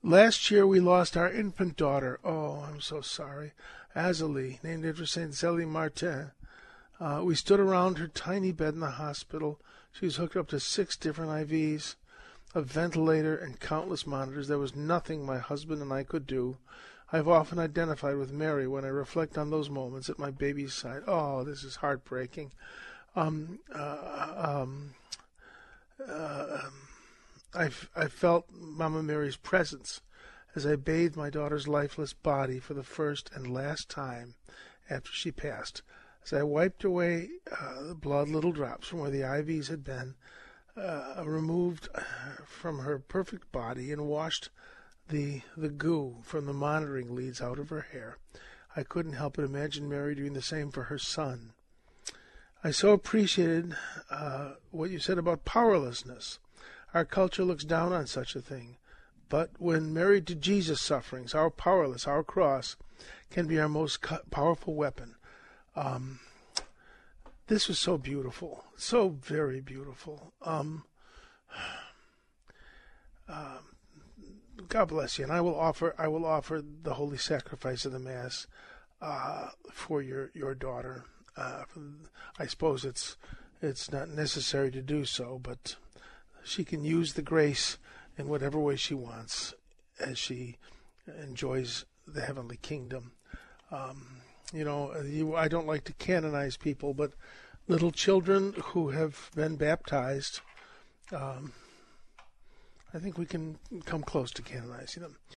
Last year we lost our infant daughter. Oh, I'm so sorry. Azalie, named after Saint Zélie Martin. We stood around her tiny bed in the hospital. She was hooked up to 6 different IVs, a ventilator, and countless monitors. There was nothing my husband and I could do. I've often identified with Mary when I reflect on those moments at my baby's side. Oh, this is heartbreaking. Um, uh, um, I felt Mama Mary's presence as I bathed my daughter's lifeless body for the first and last time after she passed. As I wiped away the blood, little drops from where the IVs had been removed from her perfect body, and washed the goo from the monitoring leads out of her hair, I couldn't help but imagine Mary doing the same for her son. I so appreciated what you said about powerlessness. Our culture looks down on such a thing. But when married to Jesus' sufferings, our powerless, our cross, can be our most powerful weapon. This was so beautiful, so very beautiful. God bless you, and I will offer the holy sacrifice of the Mass for your daughter. I suppose it's not necessary to do so, but she can use the grace in whatever way she wants as she enjoys the heavenly kingdom. I don't like to canonize people, but little children who have been baptized, I think we can come close to canonizing them.